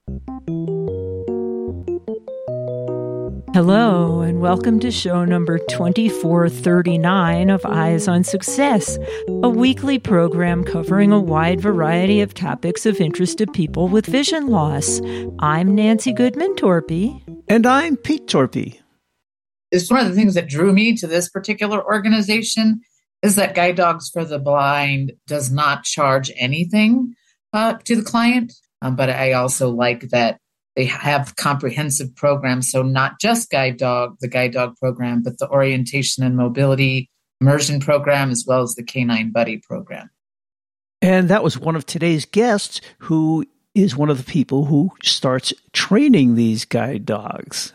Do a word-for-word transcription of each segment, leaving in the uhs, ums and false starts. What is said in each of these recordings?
Hello, and welcome to show number twenty-four thirty-nine of Eyes on Success, a weekly program covering a wide variety of topics of interest to people with vision loss. I'm Nancy Goodman Torpy. And I'm Pete Torpy. It's one of the things that drew me to this particular organization is that Guide Dogs for the Blind does not charge anything uh, to the client. Um, but I also like that they have comprehensive programs. So not just Guide Dog, the Guide Dog program, but the orientation and mobility immersion program, as well as the Canine Buddy program. And that was one of today's guests, who is one of the people who starts training these guide dogs.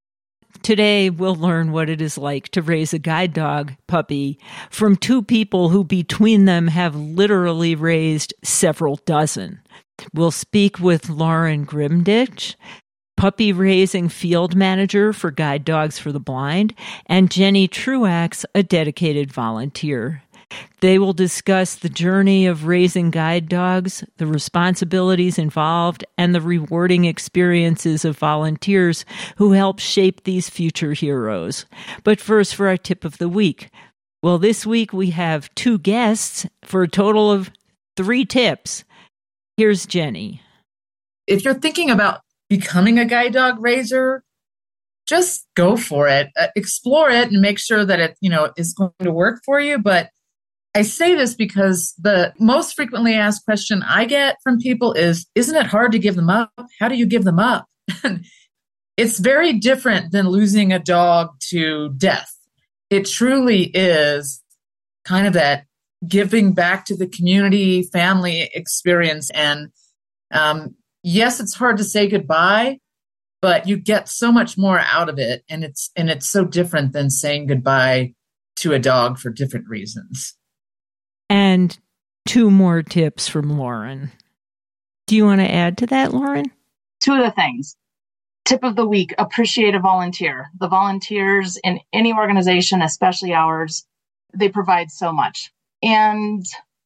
Today, we'll learn what it is like to raise a guide dog puppy from two people who between them have literally raised several dozen. We'll speak with Lauren Grimditch, puppy raising field manager for Guide Dogs for the Blind, and Jenny Truax, a dedicated volunteer. They will discuss the journey of raising guide dogs, the responsibilities involved, and the rewarding experiences of volunteers who help shape these future heroes. But first, for our tip of the week. Well, this week we have two guests for a total of three tips. Here's Jenny. If you're thinking about becoming a guide dog raiser, just go for it. Uh, explore it and make sure that it, you know, is going to work for you. But I say this because the most frequently asked question I get from people is, isn't it hard to give them up? How do you give them up? It's very different than losing a dog to death. It truly is kind of that giving back to the community, family experience. And um, yes, it's hard to say goodbye, but you get so much more out of it. And it's and it's so different than saying goodbye to a dog for different reasons. And two more tips from Lauren. Do you want to add to that, Lauren? Two of the things. Tip of the week, appreciate a volunteer. The volunteers in any organization, especially ours, they provide so much. And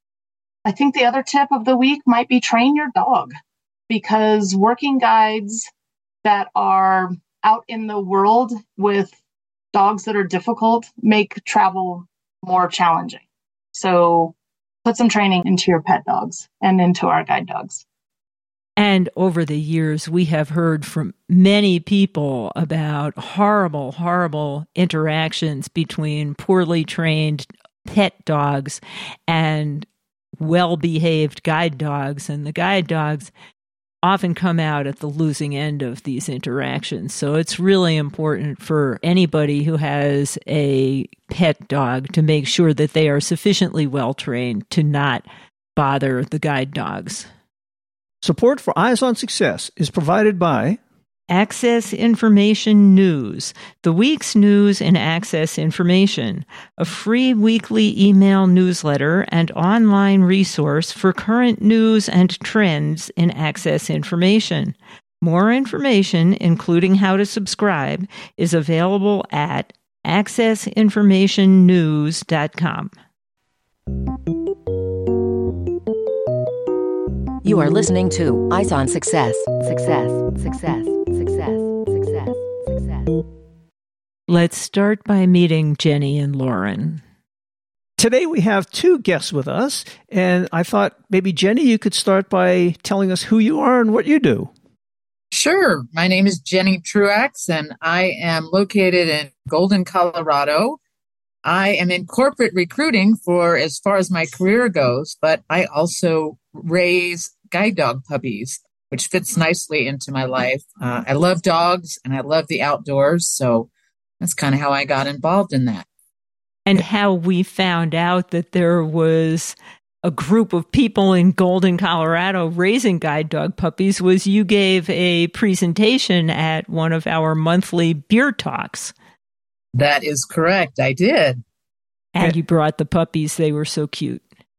I think the other tip of the week might be train your dog, because working guides that are out in the world with dogs that are difficult make travel more challenging. So put some training into your pet dogs and into our guide dogs. And over the years, we have heard from many people about horrible, horrible interactions between poorly trained pet dogs and well-behaved guide dogs. And the guide dogs often come out at the losing end of these interactions. So it's really important for anybody who has a pet dog to make sure that they are sufficiently well-trained to not bother the guide dogs. Support for Eyes on Success is provided by Access Information News, the week's news in Access Information, a free weekly email newsletter and online resource for current news and trends in Access Information. More information, including how to subscribe, is available at access information news dot com. You are listening to Eyes on Success. Success, success, success, success, success. Let's start by meeting Jenny and Lauren. Today we have two guests with us, and I thought maybe, Jenny, you could start by telling us who you are and what you do. Sure. My name is Jenny Truax, and I am located in Golden, Colorado. I am in corporate recruiting for as far as my career goes, but I also raise guide dog puppies, which fits nicely into my life. Uh, I love dogs and I love the outdoors, so that's kind of how I got involved in that. And how we found out that there was a group of people in Golden, Colorado raising guide dog puppies was you gave a presentation at one of our monthly beer talks. That is correct. I did. And you brought the puppies. They were so cute.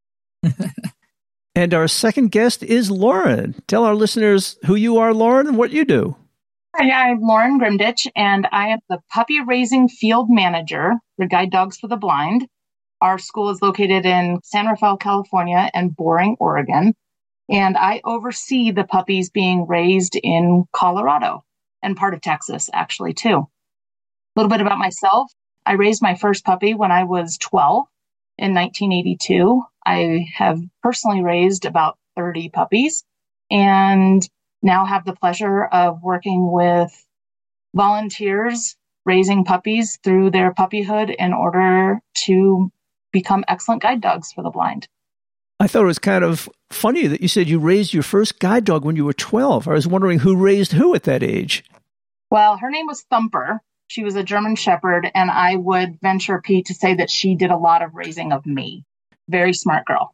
And our second guest is Lauren. Tell our listeners who you are, Lauren, and what you do. Hi, I'm Lauren Grimditch, and I am the puppy raising field manager for Guide Dogs for the Blind. Our school is located in San Rafael, California, and Boring, Oregon. And I oversee the puppies being raised in Colorado and part of Texas, actually, too. A little bit about myself. I raised my first puppy when I was twelve in nineteen eighty-two. I have personally raised about thirty puppies and now have the pleasure of working with volunteers raising puppies through their puppyhood in order to become excellent guide dogs for the blind. I thought it was kind of funny that you said you raised your first guide dog when you were twelve. I was wondering who raised who at that age. Well, her name was Thumper. She was a German Shepherd, and I would venture, Pete, to say that she did a lot of raising of me. Very smart girl.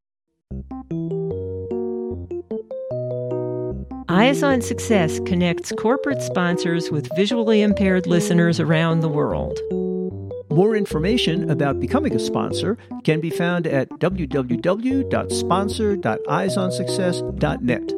Eyes on Success connects corporate sponsors with visually impaired listeners around the world. More information about becoming a sponsor can be found at w w w dot sponsor dot eyes on success dot net.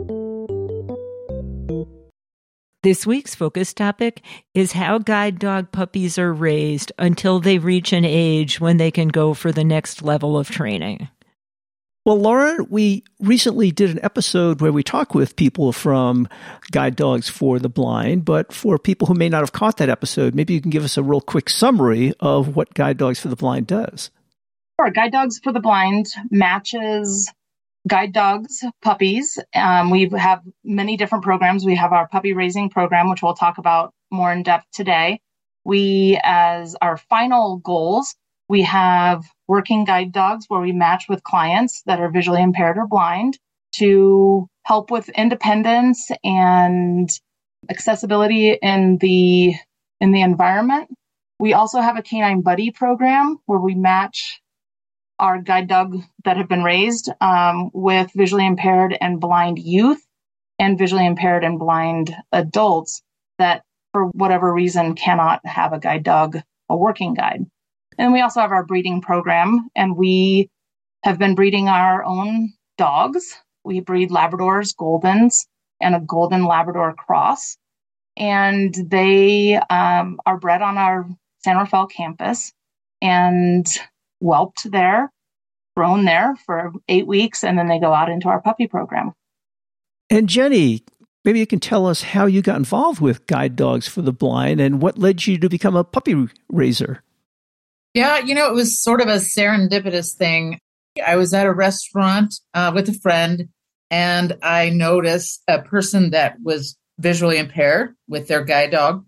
This week's focus topic is how guide dog puppies are raised until they reach an age when they can go for the next level of training. Well, Laura, we recently did an episode where we talked with people from Guide Dogs for the Blind, but for people who may not have caught that episode, maybe you can give us a real quick summary of what Guide Dogs for the Blind does. Sure. Guide Dogs for the Blind matches guide dogs, puppies. Um, we have many different programs. We have our puppy raising program, which we'll talk about more in depth today. We, as our final goals, we have working guide dogs where we match with clients that are visually impaired or blind to help with independence and accessibility in the in the environment. We also have a canine buddy program where we match our guide dog that have been raised um, with visually impaired and blind youth and visually impaired and blind adults that, for whatever reason, cannot have a guide dog, a working guide. And we also have our breeding program, and we have been breeding our own dogs. We breed Labradors, Goldens, and a Golden Labrador cross. And they um, are bred on our San Rafael campus and whelped there, grown there for eight weeks, and then they go out into our puppy program. And Jenny, maybe you can tell us how you got involved with Guide Dogs for the Blind and what led you to become a puppy raiser. Yeah, you know, it was sort of a serendipitous thing. I was at a restaurant uh, with a friend, and I noticed a person that was visually impaired with their guide dog.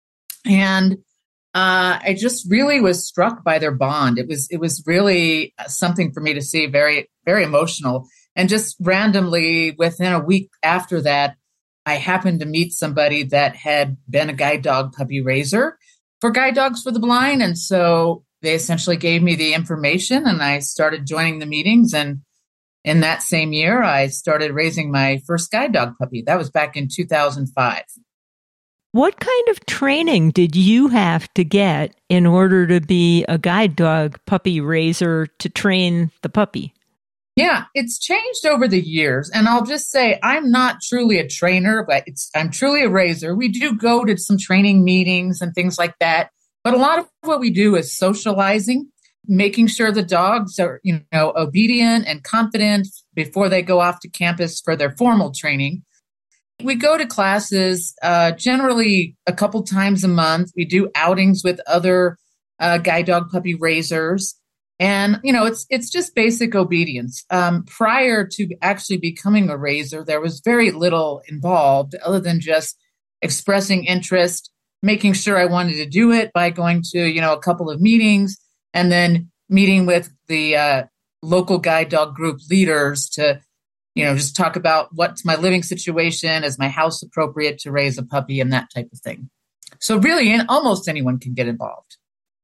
And uh, I just really was struck by their bond. It was it was really something for me to see, very, very emotional. And just randomly, within a week after that, I happened to meet somebody that had been a guide dog puppy raiser for Guide Dogs for the Blind. And so they essentially gave me the information, and I started joining the meetings. And in that same year, I started raising my first guide dog puppy. That was back in two thousand five. What kind of training did you have to get in order to be a guide dog puppy raiser to train the puppy? Yeah, it's changed over the years. And I'll just say I'm not truly a trainer, but it's I'm truly a raiser. We do go to some training meetings and things like that. But a lot of what we do is socializing, making sure the dogs are, you know, obedient and confident before they go off to campus for their formal training. We go to classes uh, generally a couple times a month. We do outings with other uh, guide dog puppy raisers. And, you know, it's it's just basic obedience. Um, prior to actually becoming a raiser, there was very little involved other than just expressing interest, making sure I wanted to do it by going to, you know, a couple of meetings and then meeting with the uh, local guide dog group leaders to, you know, just talk about what's my living situation, is my house appropriate to raise a puppy, and that type of thing. So really, almost anyone can get involved.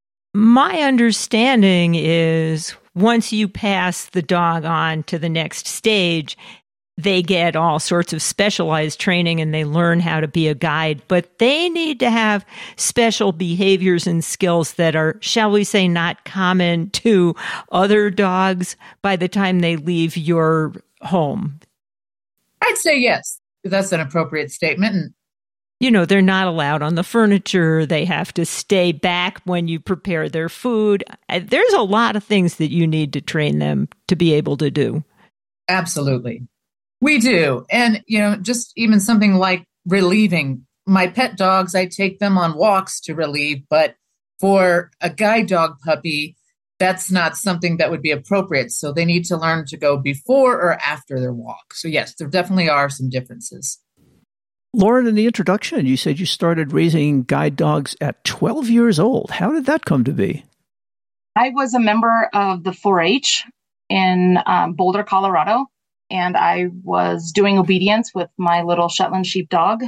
My understanding is once you pass the dog on to the next stage, they get all sorts of specialized training and they learn how to be a guide, but they need to have special behaviors and skills that are, shall we say, not common to other dogs by the time they leave your home. I'd say yes. That's an appropriate statement. And you know, they're not allowed on the furniture. They have to stay back when you prepare their food. There's a lot of things that you need to train them to be able to do. Absolutely. We do. And, you know, just even something like relieving. My pet dogs, I take them on walks to relieve, but for a guide dog puppy, that's not something that would be appropriate. So they need to learn to go before or after their walk. So yes, there definitely are some differences. Lauren, in the introduction, you said you started raising guide dogs at twelve years old. How did that come to be? I was a member of the four H in um, Boulder, Colorado, and I was doing obedience with my little Shetland sheepdog.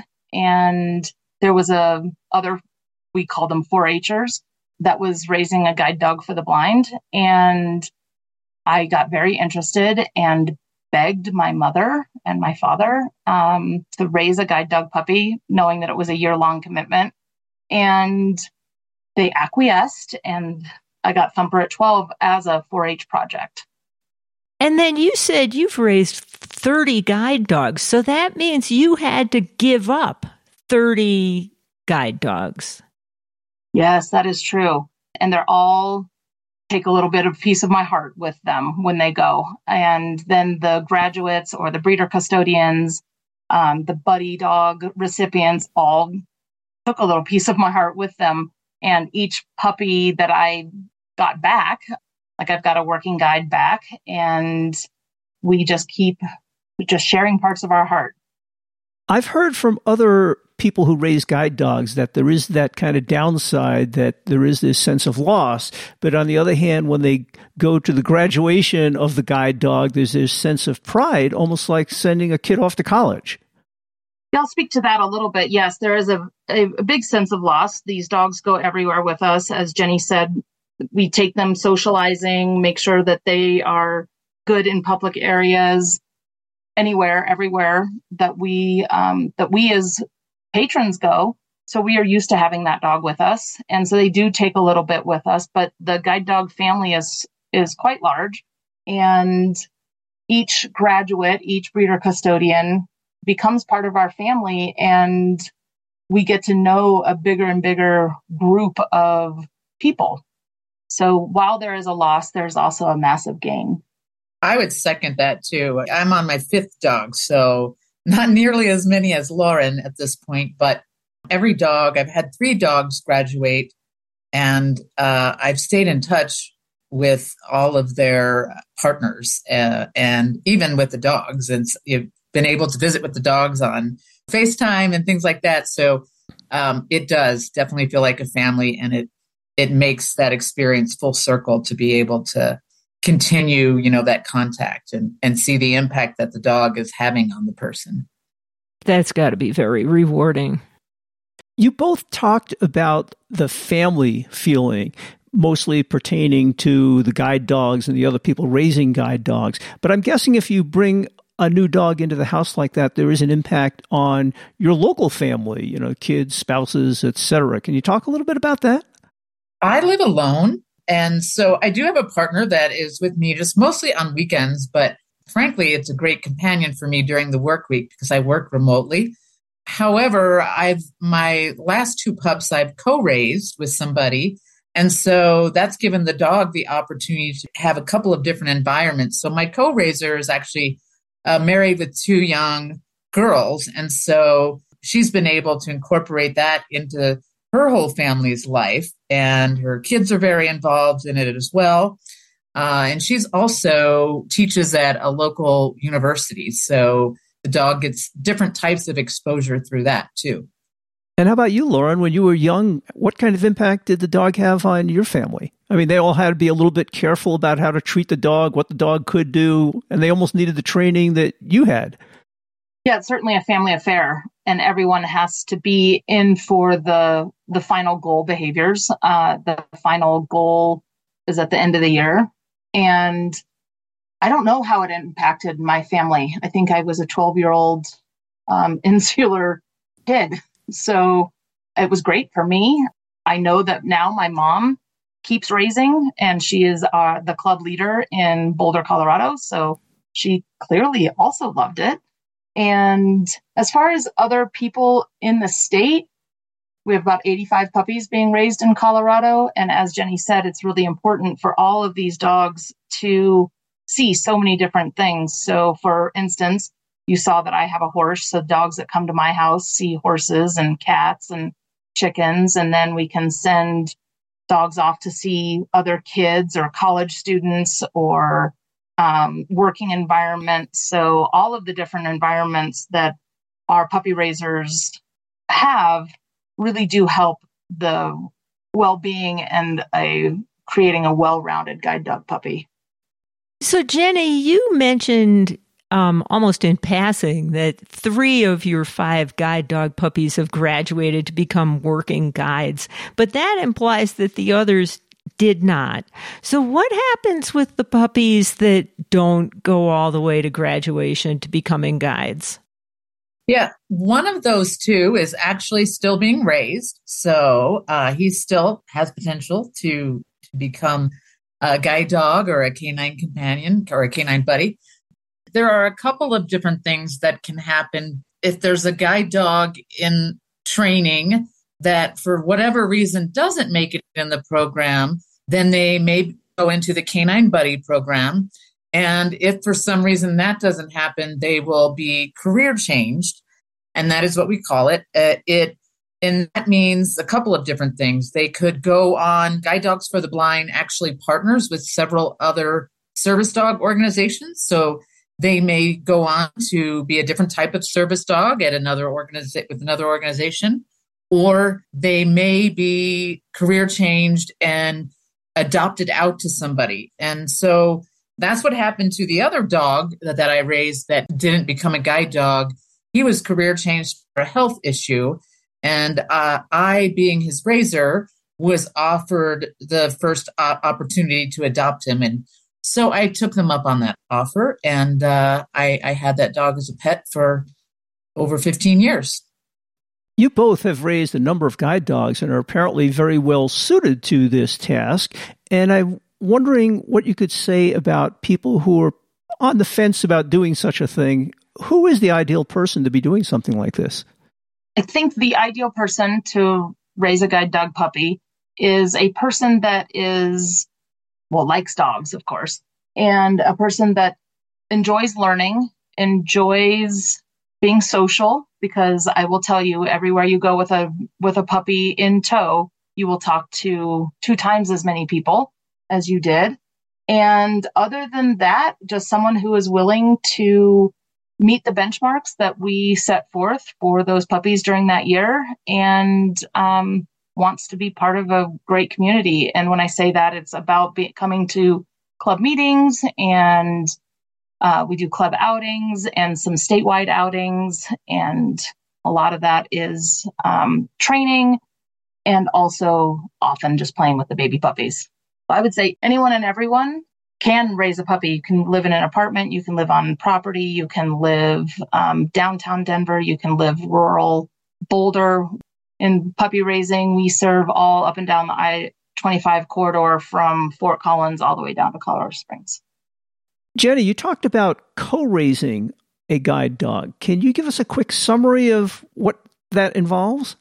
And there was a other, we called them four H'ers, that was raising a guide dog for the blind. And I got very interested and begged my mother and my father um, to raise a guide dog puppy, knowing that it was a year-long commitment. And they acquiesced, and I got Thumper at twelve as a four H project. And then you said you've raised thirty guide dogs. So that means you had to give up thirty guide dogs. Yes, that is true. And they're all take a little bit of piece of my heart with them when they go. And then the graduates or the breeder custodians, um, the buddy dog recipients all took a little piece of my heart with them. And each puppy that I got back, like I've got a working guide back, and we just keep just sharing parts of our heart. I've heard from other people who raise guide dogs that there is that kind of downside, that there is this sense of loss. But on the other hand, when they go to the graduation of the guide dog, there's this sense of pride, almost like sending a kid off to college. Yeah, I'll speak to that a little bit. Yes, there is a, a, a big sense of loss. These dogs go everywhere with us. As Jenny said, we take them socializing, make sure that they are good in public areas, anywhere, everywhere that we um, that we as patrons go. So we are used to having that dog with us. And so they do take a little bit with us, but the guide dog family is is quite large. And each graduate, each breeder custodian becomes part of our family, and we get to know a bigger and bigger group of people. So while there is a loss, there's also a massive gain. I would second that too. I'm on my fifth dog, so not nearly as many as Lauren at this point, but every dog, I've had three dogs graduate, and uh, I've stayed in touch with all of their partners uh, and even with the dogs. And you've been able to visit with the dogs on FaceTime and things like that. So um, it does definitely feel like a family, and it it makes that experience full circle to be able to continue, you know, that contact and, and see the impact that the dog is having on the person. That's got to be very rewarding. You both talked about the family feeling, mostly pertaining to the guide dogs and the other people raising guide dogs. But I'm guessing if you bring a new dog into the house like that, there is an impact on your local family, you know, kids, spouses, et cetera. Can you talk a little bit about that? I live alone. And so I do have a partner that is with me just mostly on weekends, but frankly, it's a great companion for me during the work week because I work remotely. However, I've my last two pups I've co-raised with somebody. And so that's given the dog the opportunity to have a couple of different environments. So my co-raiser is actually uh, married with two young girls. And so she's been able to incorporate that into her whole family's life, and her kids are very involved in it as well. Uh, and she's also teaches at a local university. So the dog gets different types of exposure through that too. And how about you, Lauren? When you were young, what kind of impact did the dog have on your family? I mean, they all had to be a little bit careful about how to treat the dog, what the dog could do, and they almost needed the training that you had. Yeah, it's certainly a family affair, and everyone has to be in for the the final goal behaviors. Uh, the final goal is at the end of the year. And I don't know how it impacted my family. I think I was a twelve-year-old um, insular kid. So it was great for me. I know that now my mom keeps raising, and she is uh, the club leader in Boulder, Colorado. So she clearly also loved it. And as far as other people in the state, we have about eighty-five puppies being raised in Colorado. And as Jenny said, it's really important for all of these dogs to see so many different things. So for instance, you saw that I have a horse. So dogs that come to my house see horses and cats and chickens. And then we can send dogs off to see other kids or college students or um, working environments. So all of the different environments that our puppy raisers have really do help the well-being and a creating a well-rounded guide dog puppy. So Jenny, you mentioned um, almost in passing that three of your five guide dog puppies have graduated to become working guides, but that implies that the others did not. So what happens with the puppies that don't go all the way to graduation to becoming guides? Yeah, one of those two is actually still being raised. So uh, he still has potential to, to become a guide dog or a canine companion or a canine buddy. There are a couple of different things that can happen if there's a guide dog in training that for whatever reason doesn't make it in the program, then they may go into the canine buddy program. And if for some reason that doesn't happen, they will be career changed. And that is what we call it. Uh, it and that means a couple of different things. They could go on. Guide Dogs for the Blind actually partners with several other service dog organizations. So they may go on to be a different type of service dog at another organiza- with another organization, or they may be career changed and adopted out to somebody. And so that's what happened to the other dog that, that I raised that didn't become a guide dog. He was career changed for a health issue. And uh, I, being his raiser, was offered the first uh, opportunity to adopt him. And so I took them up on that offer. And uh, I, I had that dog as a pet for over fifteen years. You both have raised a number of guide dogs and are apparently very well suited to this task. And I'm wondering what you could say about people who are on the fence about doing such a thing. Who is the ideal person to be doing something like this? I think the ideal person to raise a guide dog puppy is a person that is, well, likes dogs, of course, and a person that enjoys learning, enjoys being social, because I will tell you, everywhere you go with a with a puppy in tow, you will talk to two times as many people as you did. And other than that, just someone who is willing to meet the benchmarks that we set forth for those puppies during that year and um, wants to be part of a great community. And when I say that, it's about be- coming to club meetings, and uh, we do club outings and some statewide outings. And a lot of that is um, training and also often just playing with the baby puppies. I would say anyone and everyone can raise a puppy. You can live in an apartment, you can live on property, you can live um, downtown Denver, you can live rural Boulder. In puppy raising, we serve all up and down the I twenty-five corridor from Fort Collins all the way down to Colorado Springs. Jenny, you talked about co-raising a guide dog. Can you give us a quick summary of what that involves?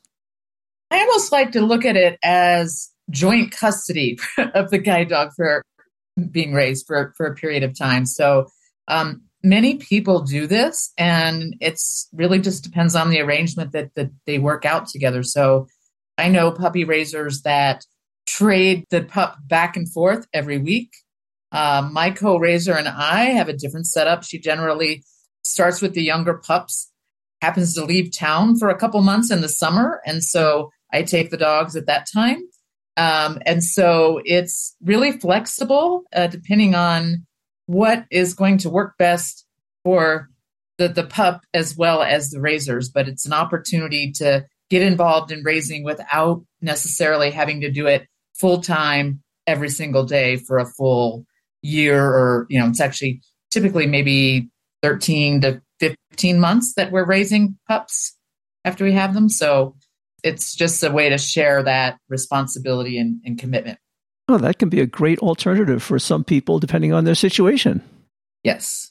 I almost like to look at it as joint custody of the guide dog for being raised for, for a period of time. So um, many people do this, and it's really just depends on the arrangement that, that they work out together. So I know puppy raisers that trade the pup back and forth every week. Uh, my co-raiser and I have a different setup. She generally starts with the younger pups, happens to leave town for a couple months in the summer. And so I take the dogs at that time. Um, and so it's really flexible, uh, depending on what is going to work best for the, the pup as well as the raisers. But it's an opportunity to get involved in raising without necessarily having to do it full time every single day for a full year, or, you know, it's actually typically maybe thirteen to fifteen months that we're raising pups after we have them. So it's just a way to share that responsibility and, and commitment. Oh, that can be a great alternative for some people, depending on their situation. Yes.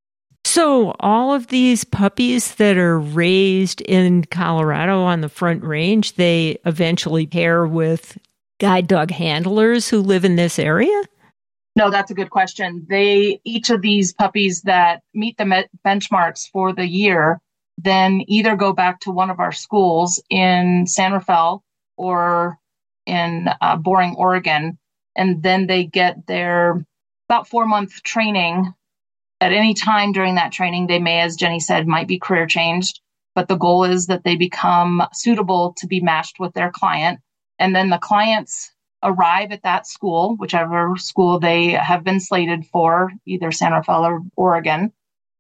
So all of these puppies that are raised in Colorado on the Front Range, they eventually pair with guide dog handlers who live in this area? No, that's a good question. They, each of these puppies that meet the me- benchmarks for the year, then either go back to one of our schools in San Rafael or in uh, Boring, Oregon, and then they get their about four month training. At any time during that training, they may, as Jenny said, might be career changed, but the goal is that they become suitable to be matched with their client. And then the clients arrive at that school, whichever school they have been slated for, either San Rafael or Oregon,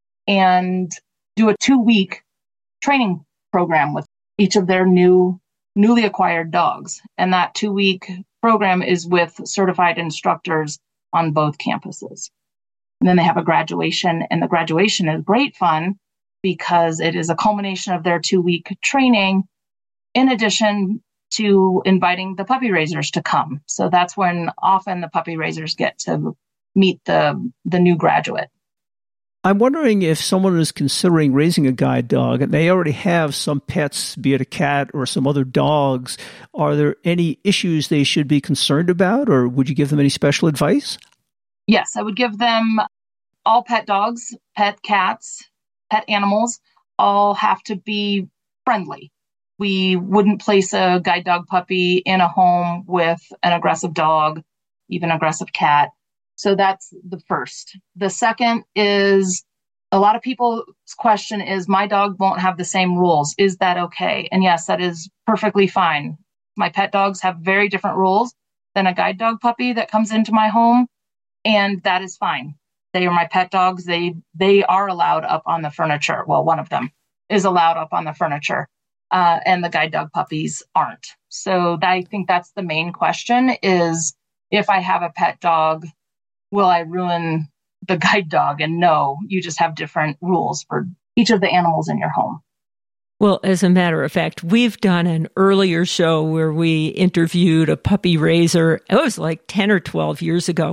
and do a two week training program with each of their new, newly acquired dogs. And that two week program is with certified instructors on both campuses. And then they have a graduation, and the graduation is great fun because it is a culmination of their two week training, in addition to inviting the puppy raisers to come. So that's when often the puppy raisers get to meet the, the new graduate. I'm wondering if someone is considering raising a guide dog and they already have some pets, be it a cat or some other dogs, are there any issues they should be concerned about, or would you give them any special advice? Yes, I would give them all pet dogs, pet cats, pet animals, all have to be friendly. We wouldn't place a guide dog puppy in a home with an aggressive dog, even aggressive cat. So that's the first. The second is, a lot of people's question is, my dog won't have the same rules. Is that okay? And yes, that is perfectly fine. My pet dogs have very different rules than a guide dog puppy that comes into my home. And that is fine. They are my pet dogs. They they are allowed up on the furniture. Well, one of them is allowed up on the furniture, uh, and the guide dog puppies aren't. So that, I think that's the main question is, if I have a pet dog, will I ruin the guide dog? And no, you just have different rules for each of the animals in your home. Well, as a matter of fact, we've done an earlier show where we interviewed a puppy raiser. It was like ten or twelve years ago.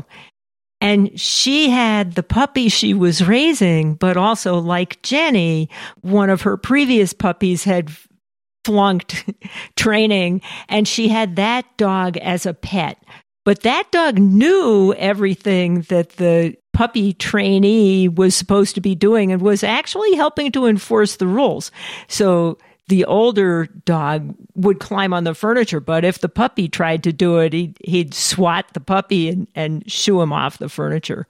And she had the puppy she was raising, but also, like Jenny, one of her previous puppies had flunked training, and she had that dog as a pet. But that dog knew everything that the puppy trainee was supposed to be doing and was actually helping to enforce the rules. So the older dog would climb on the furniture, but if the puppy tried to do it, he'd, he'd swat the puppy and, and shoo him off the furniture.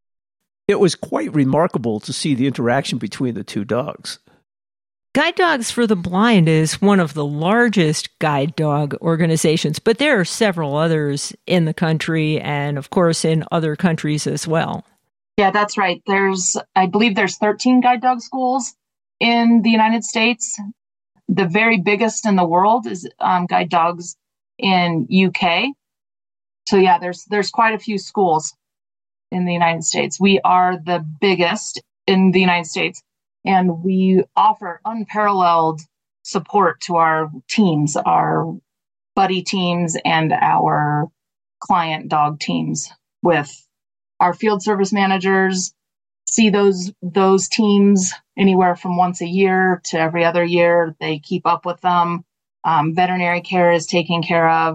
It was quite remarkable to see the interaction between the two dogs. Guide Dogs for the Blind is one of the largest guide dog organizations, but there are several others in the country and, of course, in other countries as well. Yeah, that's right. There's, I believe there's thirteen guide dog schools in the United States. The very biggest in the world is um, Guide Dogs in U K. So yeah, there's there's quite a few schools in the United States. We are the biggest in the United States, and we offer unparalleled support to our teams, our buddy teams and our client dog teams, with our field service managers. See those those teams anywhere from once a year to every other year. They keep up with them. Um, veterinary care is taken care of.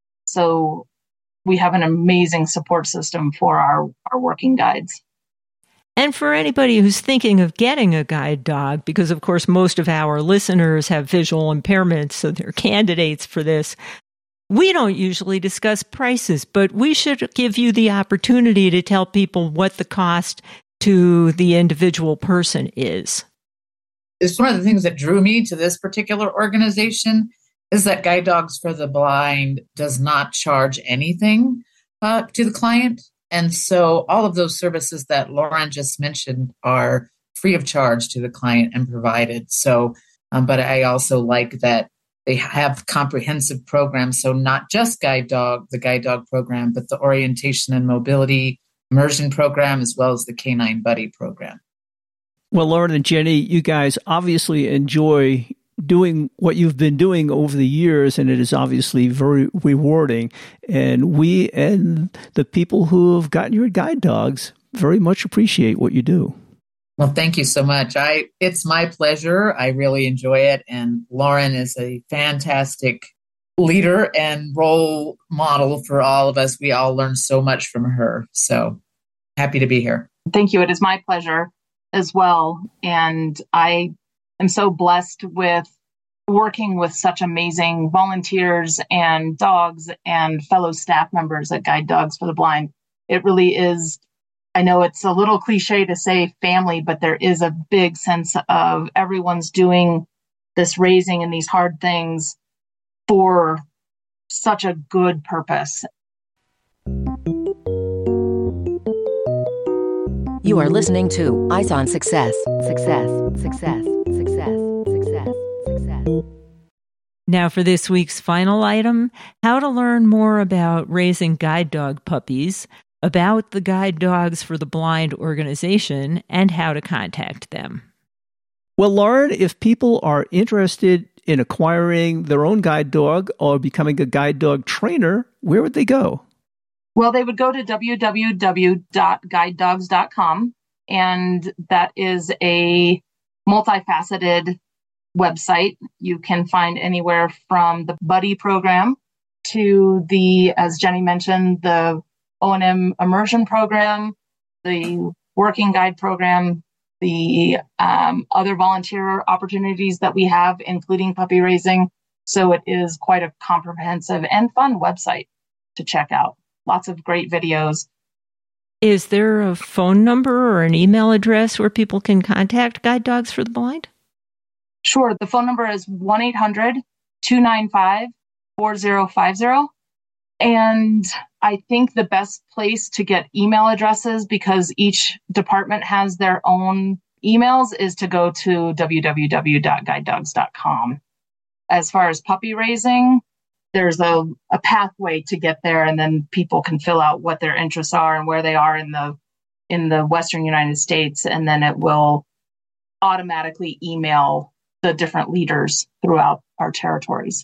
So we have an amazing support system for our, our working guides. And for anybody who's thinking of getting a guide dog, because of course most of our listeners have visual impairments, so they're candidates for this, we don't usually discuss prices, but we should give you the opportunity to tell people what the cost to the individual is is. It's one of the things that drew me to this particular organization is that Guide Dogs for the Blind does not charge anything uh, to the client. And so all of those services that Lauren just mentioned are free of charge to the client and provided. So, um, but I also like that they have comprehensive programs. So not just Guide Dog, the Guide Dog program, but the orientation and mobility immersion program, as well as the Canine Buddy program. Well, Lauren and Jenny, you guys obviously enjoy doing what you've been doing over the years, and it is obviously very rewarding. And we and the people who have gotten your guide dogs very much appreciate what you do. Well, thank you so much. I it's my pleasure. I really enjoy it. And Lauren is a fantastic leader and role model for all of us. We all learned so much from her. So happy to be here. Thank you. It is my pleasure as well. And I am so blessed with working with such amazing volunteers and dogs and fellow staff members at Guide Dogs for the Blind. It really is, I know it's a little cliche to say family, but there is a big sense of everyone's doing this raising and these hard things for such a good purpose. You are listening to Eyes on Success. Success, success, success, success, success. Now for this week's final item, how to learn more about raising guide dog puppies, about the Guide Dogs for the Blind organization, and how to contact them. Well, Lauren, if people are interested in acquiring their own guide dog or becoming a guide dog trainer, where would they go? Well, they would go to w w w dot guide dogs dot com, and that is a multifaceted website. You can find anywhere from the Buddy program to the, as Jenny mentioned, the O and M immersion program, the working guide program, the um, other volunteer opportunities that we have, including puppy raising. So it is quite a comprehensive and fun website to check out. Lots of great videos. Is there a phone number or an email address where people can contact Guide Dogs for the Blind? Sure. The phone number is one eight hundred two nine five four zero five zero. And I think the best place to get email addresses, because each department has their own emails, is to go to w w w dot guide dogs dot com. As far as puppy raising, there's a, a pathway to get there, and then people can fill out what their interests are and where they are in the in the Western United States, and then it will automatically email the different leaders throughout our territories.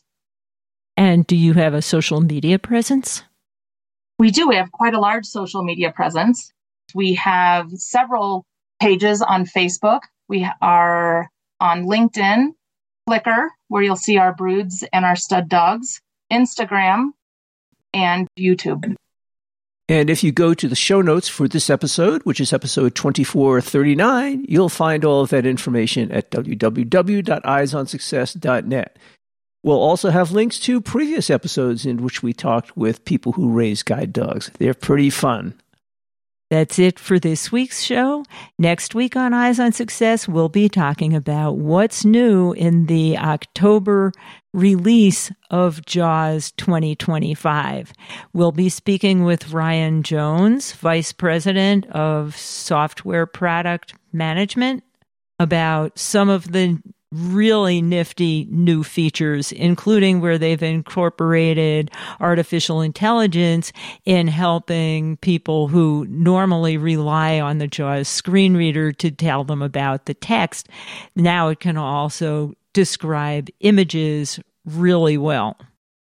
And do you have a social media presence? We do. We have quite a large social media presence. We have several pages on Facebook. We are on LinkedIn, Flickr, where you'll see our broods and our stud dogs, Instagram, and YouTube. And if you go to the show notes for this episode, which is episode twenty-four thirty-nine, you'll find all of that information at w w w dot eyes on success dot net. We'll also have links to previous episodes in which we talked with people who raise guide dogs. They're pretty fun. That's it for this week's show. Next week on Eyes on Success, we'll be talking about what's new in the October release of JAWS twenty twenty-five. We'll be speaking with Ryan Jones, Vice President of Software Product Management, about some of the really nifty new features, including where they've incorporated artificial intelligence in helping people who normally rely on the JAWS screen reader to tell them about the text. Now it can also describe images really well.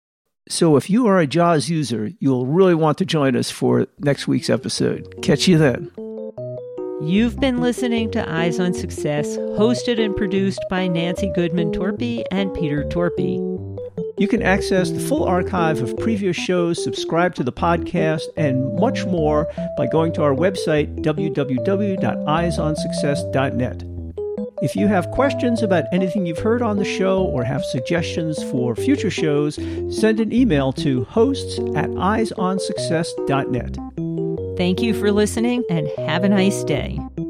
So if you are a JAWS user, you'll really want to join us for next week's episode. Catch you then. You've been listening to Eyes on Success, hosted and produced by Nancy Goodman Torpy and Peter Torpy. You can access the full archive of previous shows, subscribe to the podcast, and much more by going to our website, w w w dot eyes on success dot net. If you have questions about anything you've heard on the show or have suggestions for future shows, send an email to hosts at eyes on success dot net. Thank you for listening and have a nice day.